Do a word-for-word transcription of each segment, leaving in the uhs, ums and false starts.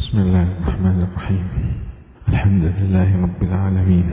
بسم الله الرحمن الرحيم. الحمد لله رب العالمين.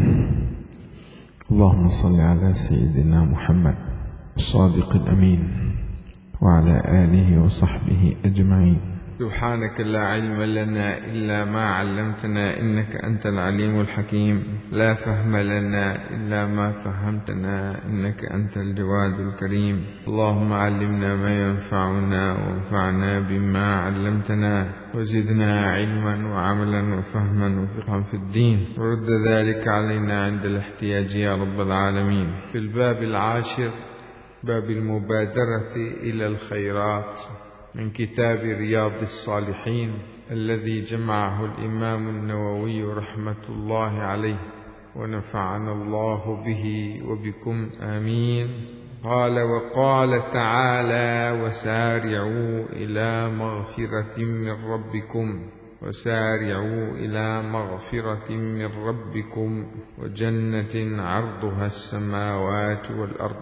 اللهم صل على سيدنا محمد الصادق الأمين وعلى آله وصحبه أجمعين. سبحانك لا علم لنا إلا ما علمتنا إنك أنت العليم الحكيم. لا فهم لنا إلا ما فهمتنا إنك أنت الجواد الكريم. اللهم علمنا ما ينفعنا وانفعنا بما علمتنا وزدنا علما وعملا وفهما وفقها في الدين، ورد ذلك علينا عند الاحتياج يا رب العالمين. في الباب العاشر، باب المبادرة إلى الخيرات، من كتاب رياض الصالحين الذي جمعه الإمام النووي رحمة الله عليه، ونفعنا الله به وبكم آمين. قال: وقال تعالى: وسارعوا إلى مغفرة من ربكم وسارعوا إلى مغفرة من ربكم وجنة عرضها السماوات والأرض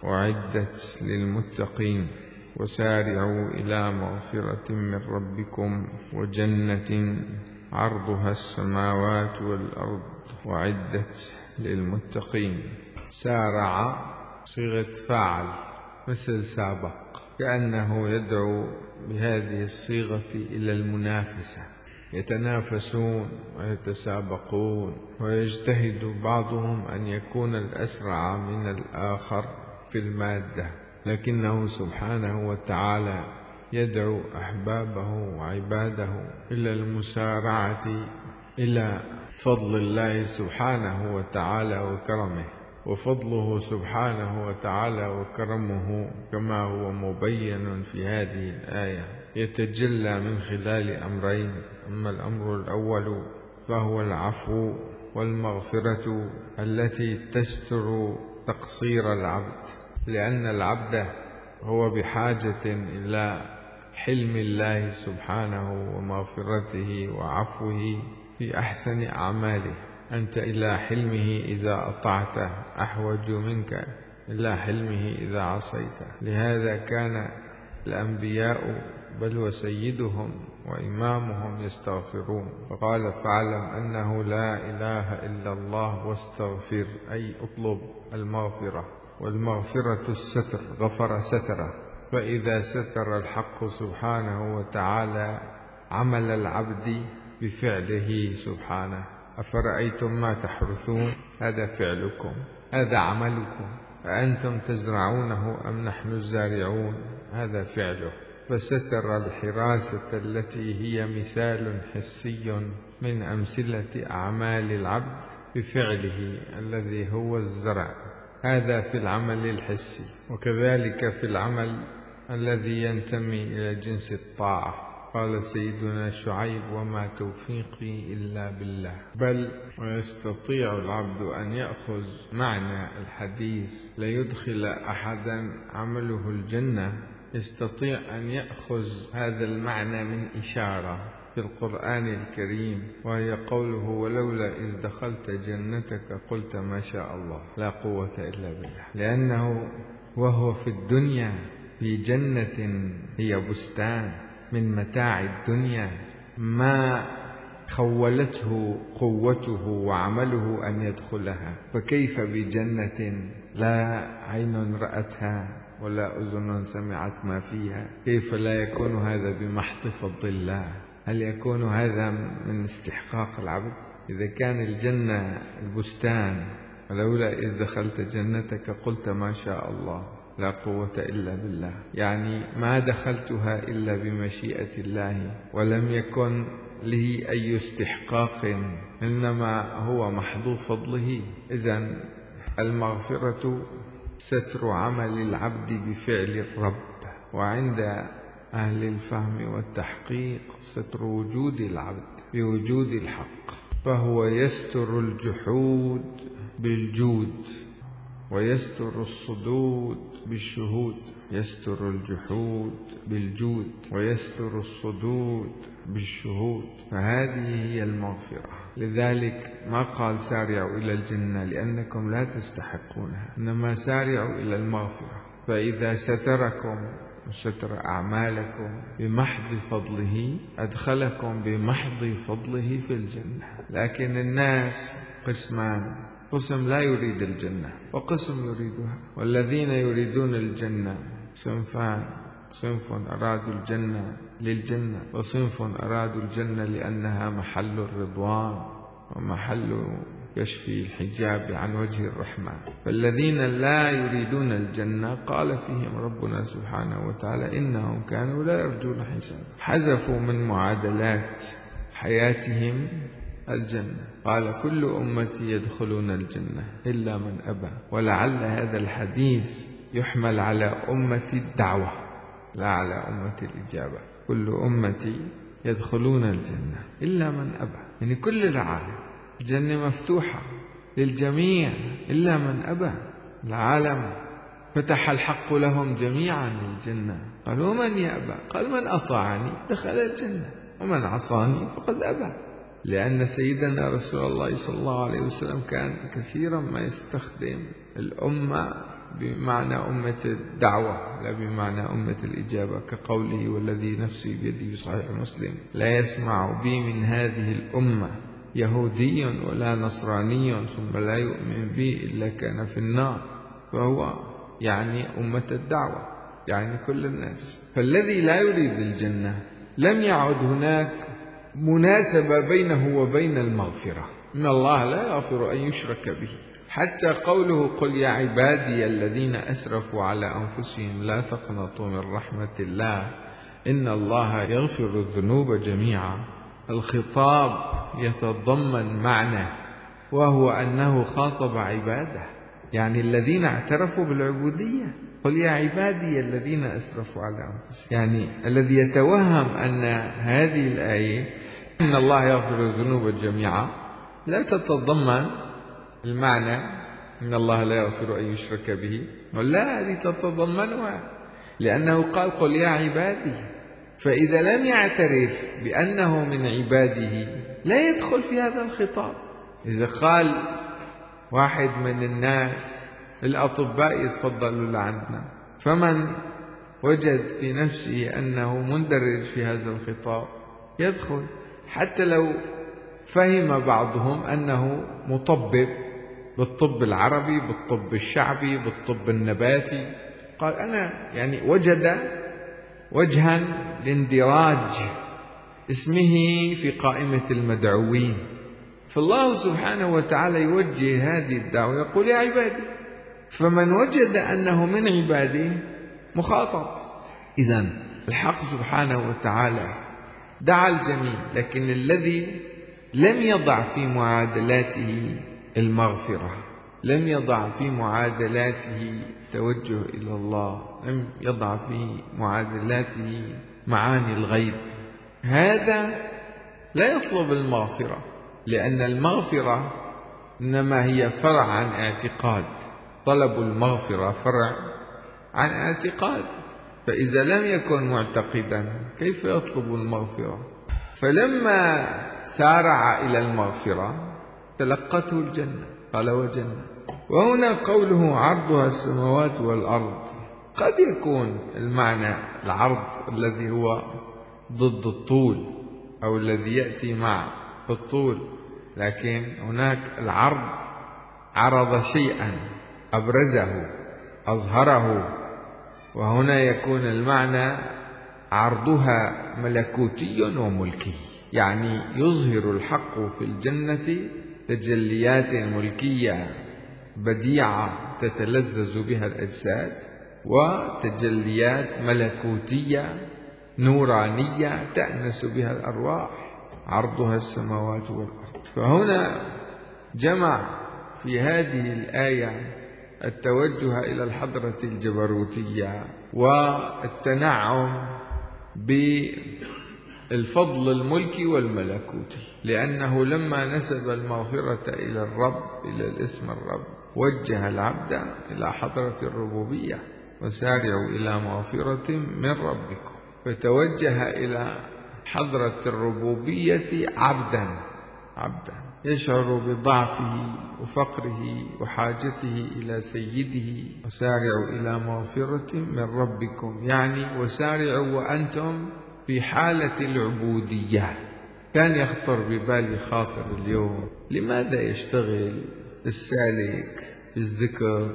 أعدت للمتقين. وسارعوا إلى مغفرة من ربكم وجنة عرضها السماوات والأرض أعدت للمتقين. سارع صيغة فاعل مثل سابق، كأنه يدعو بهذه الصيغة إلى المنافسة، يتنافسون ويتسابقون ويجتهد بعضهم أن يكون الأسرع من الآخر في المادة، لكنه سبحانه وتعالى يدعو أحبابه وعباده إلى المسارعة إلى فضل الله سبحانه وتعالى وكرمه. وفضله سبحانه وتعالى وكرمه كما هو مبين في هذه الآية يتجلى من خلال أمرين. أما الأمر الأول فهو العفو والمغفرة التي تستر تقصير العبد، لأن العبد هو بحاجة إلى حلم الله سبحانه ومغفرته وعفوه في أحسن أعماله. أنت إلى حلمه إذا أطعته أحوج منك إلى حلمه إذا عصيته. لهذا كان الأنبياء بل وسيدهم وإمامهم يستغفرون، فقال: فاعلم أنه لا إله إلا الله واستغفر، أي اطلب المغفرة. والمغفرة الستر، غفر ستره. فإذا ستر الحق سبحانه وتعالى عمل العبد بفعله سبحانه. أفرأيتم ما تحرثون، هذا فعلكم، هذا عملكم، أأنتم تزرعونه أم نحن الزارعون، هذا فعله. فستر الحراثة التي هي مثال حسي من أمثلة أعمال العبد بفعله الذي هو الزرع، هذا في العمل الحسي. وكذلك في العمل الذي ينتمي إلى جنس الطاعة. قال سيدنا شعيب: وما توفيقي إلا بالله. بل ويستطيع العبد أن يأخذ معنى الحديث: ليدخل أحدا عمله الجنة، يستطيع أن يأخذ هذا المعنى من إشارة في القرآن الكريم، وهي قوله: ولولا إذ دخلت جنتك قلت ما شاء الله لا قوة إلا بالله. لأنه وهو في الدنيا في جنة هي بستان من متاع الدنيا، ما خولته قوته وعمله أن يدخلها، فكيف بجنة لا عين رأتها ولا أذن سمعت ما فيها؟ كيف لا يكون هذا بمحض فضل الله؟ هل يكون هذا من استحقاق العبد؟ إذا كان الجنة البستان، ولولا إذ دخلت جنتك قلت ما شاء الله لا قوة إلا بالله، يعني ما دخلتها إلا بمشيئة الله، ولم يكن لي أي استحقاق، إنما هو محض فضله. إذن المغفرة ستر عمل العبد بفعل الرب، وعند أهل الفهم والتحقيق ستر وجود العبد بوجود الحق، فهو يستر الجحود بالجود ويستر الصدود بالشهود. يستر الجحود بالجود ويستر الصدود بالشهود، فهذه هي المغفرة. لذلك ما قال سارعوا إلى الجنة لأنكم لا تستحقونها، إنما سارعوا إلى المغفرة. فإذا ستركم وستر أعمالكم بمحض فضله أدخلكم بمحض فضله في الجنة. لكن الناس قسمان، قسم لا يريد الجنة وقسم يريدها. والذين يريدون الجنة صنفان: صنف أرادوا الجنة للجنة، وصنف أرادوا الجنة لأنها محل الرضوان ومحل كشف الحجاب عن وجه الرحمن. فالذين لا يريدون الجنة قال فيهم ربنا سبحانه وتعالى إنهم كانوا لا يرجون حسابا، حذفوا من معادلات حياتهم الجنة. قال كل أمتي يدخلون الجنة إلا من أبى. ولعل هذا الحديث يحمل على أمة الدعوة لا على أمة الإجابة. كل أمتي يدخلون الجنة إلا من أبى، يعني كل العالم الجنة مفتوحة للجميع إلا من أبى. العالم فتح الحق لهم جميعا الجنة. قالوا من يأبى؟ قال من أطاعني دخل الجنة ومن عصاني فقد أبى. لأن سيدنا رسول الله صلى الله عليه وسلم كان كثيرا ما يستخدم الأمة بمعنى أمة الدعوة لا بمعنى أمة الإجابة، كقوله والذي نفسي بيده في صحيح مسلم لا يسمع بي من هذه الأمة يهودي ولا نصراني ثم لا يؤمن بي إلا كان في النار. فهو يعني أمة الدعوة، يعني كل الناس. فالذي لا يريد الجنة لم يعد هناك مناسبة بينه وبين المغفرة. إن الله لا يغفر أن يشرك به. حتى قوله قل يا عبادي الذين أسرفوا على أنفسهم لا تقنطوا من رحمة الله إن الله يغفر الذنوب جميعا، الخطاب يتضمن معنى، وهو أنه خاطب عباده، يعني الذين اعترفوا بالعبودية. قل يا عبادي الذين أسرفوا على أنفسهم، يعني الذي يتوهم أن هذه الآية إن الله يغفر الذنوب جميعا لا تتضمن المعنى إن الله لا يغفر أن يشرك به، ولا هذه تتضمنها، لأنه قال قل يا عبادي. فإذا لم يعترف بأنه من عباده لا يدخل في هذا الخطاب. إذا قال واحد من الناس الأطباء يتفضلوا لعندنا، فمن وجد في نفسه أنه مندرج في هذا الخطاب يدخل، حتى لو فهم بعضهم أنه مطبب بالطب العربي بالطب الشعبي بالطب النباتي. قال أنا يعني وجد وجها لاندراج اسمه في قائمة المدعوين. فالله سبحانه وتعالى يوجه هذه الدعوة يقول يا عبادي، فمن وجد أنه من عباده مخاطب. إذن الحق سبحانه وتعالى دعا الجميع، لكن الذي لم يضع في معادلاته المغفرة، لم يضع في معادلاته توجه إلى الله، لم يضع في معادلاته معاني الغيب، هذا لا يطلب المغفرة، لأن المغفرة إنما هي فرع عن اعتقاد. طلب المغفرة فرع عن اعتقاد، فإذا لم يكن معتقدا كيف يطلب المغفرة؟ فلما سارع إلى المغفرة تلقته الجنة، قال وجنة. وهنا قوله عرضها السماوات والأرض، قد يكون المعنى العرض الذي هو ضد الطول أو الذي يأتي مع الطول، لكن هناك العرض عرض شيئا أبرزه أظهره، وهنا يكون المعنى عرضها ملكوتي وملكي، يعني يظهر الحق في الجنة تجليات ملكية بديعة تتلذذ بها الأجساد، وتجليات ملكوتية نورانية تأنس بها الأرواح، عرضها السماوات والأرض. فهنا جمع في هذه الآية التوجه إلى الحضرة الجبروتية والتنعم بالفضل الملكي والملكوتي، لأنه لما نسب المغفرة إلى الرب إلى الاسم الرب وجه العبد إلى حضرة الربوبية، وسارعوا إلى مغفرة من ربكم، فتوجه إلى حضرة الربوبية عبدا عبدا يشعر بضعفه وفقره وحاجته إلى سيده. وسارعوا إلى مغفرة من ربكم، يعني وسارعوا وأنتم في حالة العبودية. كان يخطر ببالي خاطر اليوم، لماذا يشتغل السالك بالذكر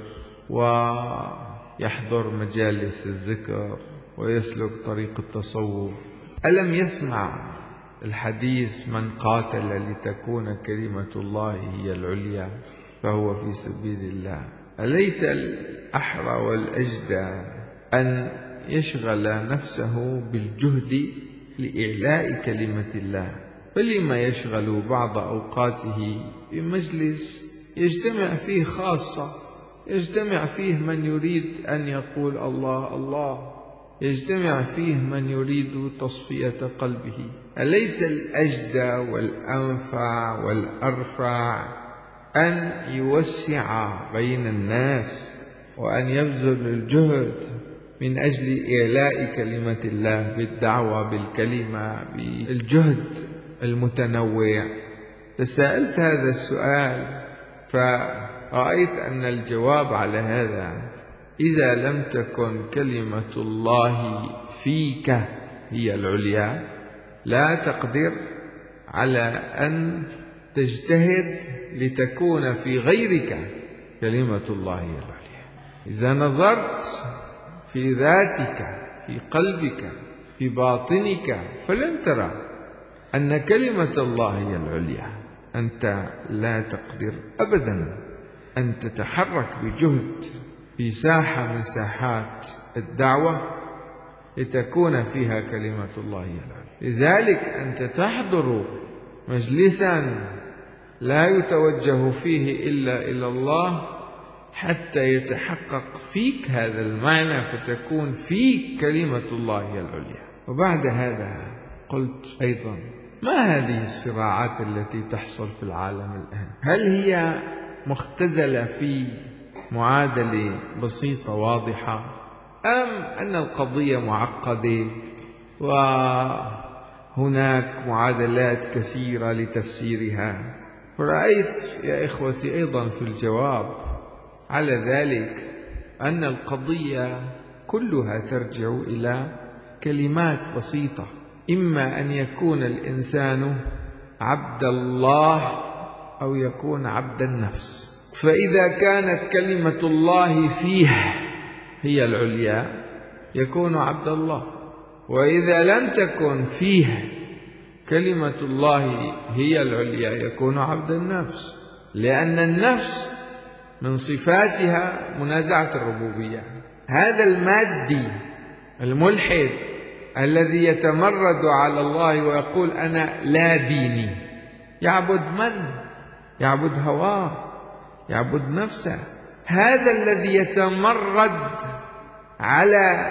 ويحضر مجالس الذكر ويسلك طريق التصوف؟ ألم يسمع الحديث من قاتل لتكون كلمة الله هي العليا فهو في سبيل الله؟ أليس الأحرى والأجدى أن يشغل نفسه بالجهد لإعلاء كلمة الله؟ فلما يشغل بعض أوقاته بمجلس يجتمع فيه خاصة، يجتمع فيه من يريد أن يقول الله الله، يجتمع فيه من يريد تصفية قلبه؟ أليس الأجدى والأنفع والأرفع أن يوسع بين الناس وأن يبذل الجهد من أجل إعلاء كلمة الله بالدعوة بالكلمة بالجهد المتنوع؟ تساءلت هذا السؤال فرأيت أن الجواب على هذا: إذا لم تكن كلمة الله فيك هي العليا لا تقدر على أن تجتهد لتكون في غيرك كلمة الله هي العليا. إذا نظرت في ذاتك في قلبك في باطنك فلن ترى أن كلمة الله هي العليا، أنت لا تقدر أبدا أن تتحرك بجهد في ساحة من ساحات الدعوة لتكون فيها كلمة الله هي العليا. لذلك أنت تحضر مجلسا لا يتوجه فيه إلا إلى الله حتى يتحقق فيك هذا المعنى فتكون فيك كلمة الله هي العليا. وبعد هذا قلت أيضا: ما هذه الصراعات التي تحصل في العالم الآن؟ هل هي مختزلة في معادلة بسيطة واضحة، أم أن القضية معقدة وهناك معادلات كثيرة لتفسيرها؟ فرأيت يا إخوتي أيضا في الجواب على ذلك أن القضية كلها ترجع إلى كلمات بسيطة: إما أن يكون الإنسان عبد الله أو يكون عبد النفس. فإذا كانت كلمة الله فيه هي العليا يكون عبد الله، وإذا لم تكن فيه كلمة الله هي العليا يكون عبد النفس، لأن النفس من صفاتها منازعة الربوبية. هذا المادي الملحد الذي يتمرد على الله ويقول أنا لا ديني، يعبد من؟ يعبد هواه، يعبد نفسه. هذا الذي يتمرد على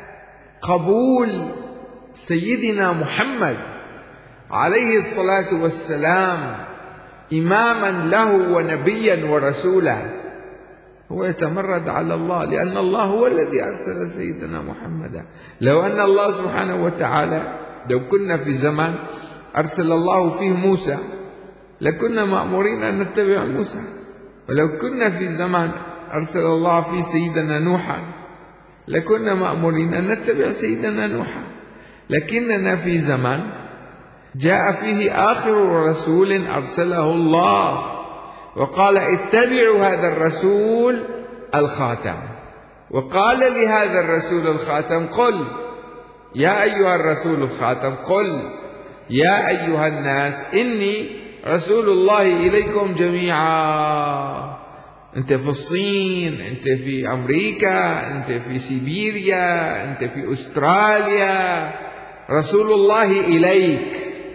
قبول سيدنا محمد عليه الصلاة والسلام إماما له ونبيا ورسولا هو يتمرد على الله، لأن الله هو الذي أرسل سيدنا محمدا. لو أن الله سبحانه وتعالى لو كنا في زمان أرسل الله فيه موسى لكنا مأمورين أن نتبع موسى، ولو كنا في زمان أرسل الله فيه سيدنا نوحا لكنا مأمورين أن نتبع سيدنا نوحا. لكننا في زمان جاء فيه آخر رسول أرسله الله وقال اتبعوا هذا الرسول الخاتم، وقال لهذا الرسول الخاتم: قل يا أيها الرسول الخاتم قل يا أيها الناس إني رسول الله إليكم جميعا. أنت في الصين، أنت في أمريكا، أنت في سيبيريا، أنت في أستراليا، رسول الله إليك.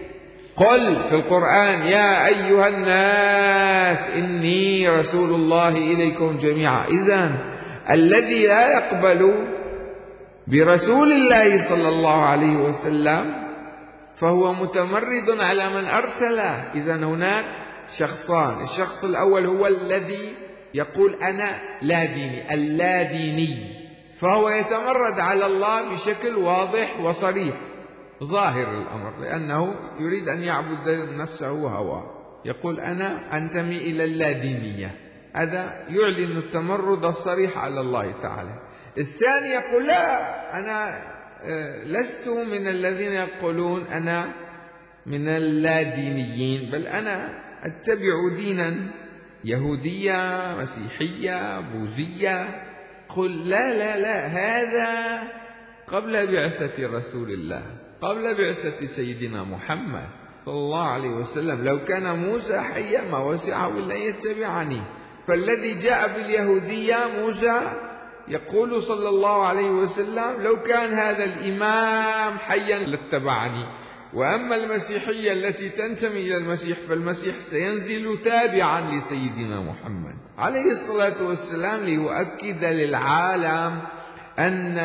قل في القرآن يا أيها الناس إني رسول الله إليكم جميعا. إذن الذي لا يقبل برسول الله صلى الله عليه وسلم فهو متمرد على من أرسله. إذن هناك شخصان: الشخص الأول هو الذي يقول أنا لا ديني، اللا ديني، فهو يتمرد على الله بشكل واضح وصريح ظاهر الأمر، لأنه يريد أن يعبد نفسه وهواه. يقول أنا أنتمي إلى اللادينية، هذا يعلن التمرد الصريح على الله تعالى. الثاني يقول لا، أنا لست من الذين يقولون أنا من اللادينيين، بل أنا أتبع دينا يهودية مسيحية بوذية. قل لا لا لا، هذا قبل بعثة رسول الله، قبل بعثة سيدنا محمد صلى الله عليه وسلم. لو كان موسى حيا ما وسعه إلا يتبعني. فالذي جاء باليهودية موسى يقول صلى الله عليه وسلم لو كان هذا الإمام حيا لاتبعني. وأما المسيحية التي تنتمي إلى المسيح فالمسيح سينزل تابعا لسيدنا محمد عليه الصلاة والسلام ليؤكد للعالم أن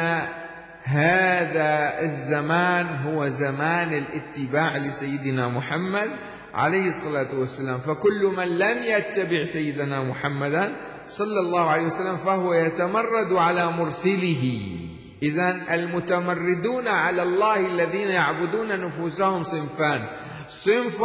هذا الزمان هو زمان الاتباع لسيدنا محمد عليه الصلاة والسلام. فكل من لم يتبع سيدنا محمدا صلى الله عليه وسلم فهو يتمرد على مرسله. إذن المتمردون على الله الذين يعبدون نفوسهم صنفان: صنف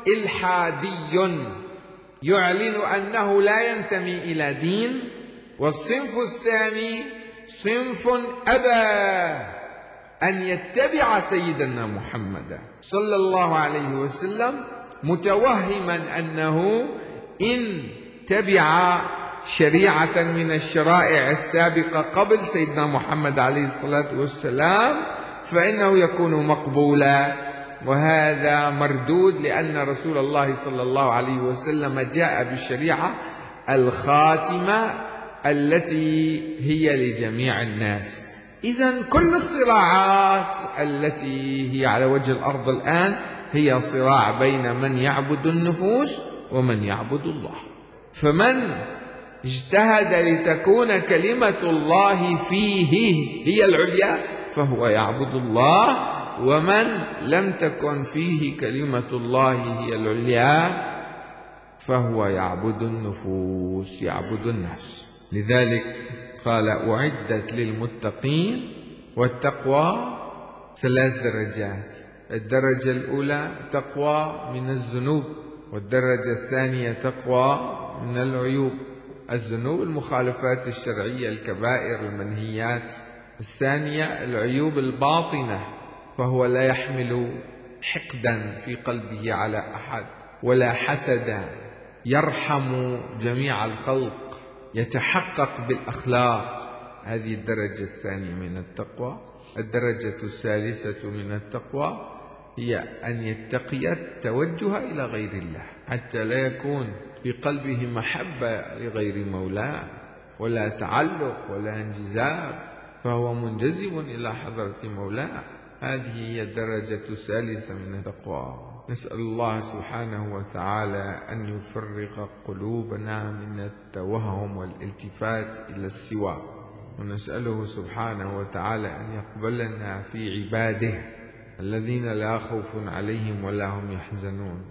إلحادي يعلن أنه لا ينتمي إلى دين، والصنف الثاني صنف أبى أن يتبع سيدنا محمد صلى الله عليه وسلم، متوهما أنه إن تبع شريعة من الشرائع السابقة قبل سيدنا محمد عليه الصلاة والسلام فإنه يكون مقبولا. وهذا مردود، لأن رسول الله صلى الله عليه وسلم جاء بالشريعة الخاتمة التي هي لجميع الناس. إذن كل الصراعات التي هي على وجه الأرض الآن هي صراع بين من يعبد النفوس ومن يعبد الله. فمن اجتهد لتكون كلمة الله فيه هي العليا فهو يعبد الله، ومن لم تكن فيه كلمة الله هي العليا فهو يعبد النفوس، يعبد النفس. لذلك قال أعدت للمتقين. والتقوى ثلاث درجات: الدرجة الأولى تقوى من الذنوب، والدرجة الثانية تقوى من العيوب، الذنوب المخالفات الشرعية الكبائر المنهيات، الثانية العيوب الباطنة، فهو لا يحمل حقدا في قلبه على أحد ولا حسدا، يرحم جميع الخلق، يتحقق بالأخلاق. هذه الدرجة الثانية من التقوى. الدرجة الثالثة من التقوى هي أن يتقي التوجه إلى غير الله، حتى لا يكون في قلبه محبة لغير مولاه ولا تعلق ولا انجذاب، فهو منجذب إلى حضرة مولاه. هذه هي الدرجة الثالثة من التقوى. نسأل الله سبحانه وتعالى أن يفرق قلوبنا من التوهم والالتفات إلى السوى، ونسأله سبحانه وتعالى أن يقبلنا في عباده الذين لا خوف عليهم ولا هم يحزنون.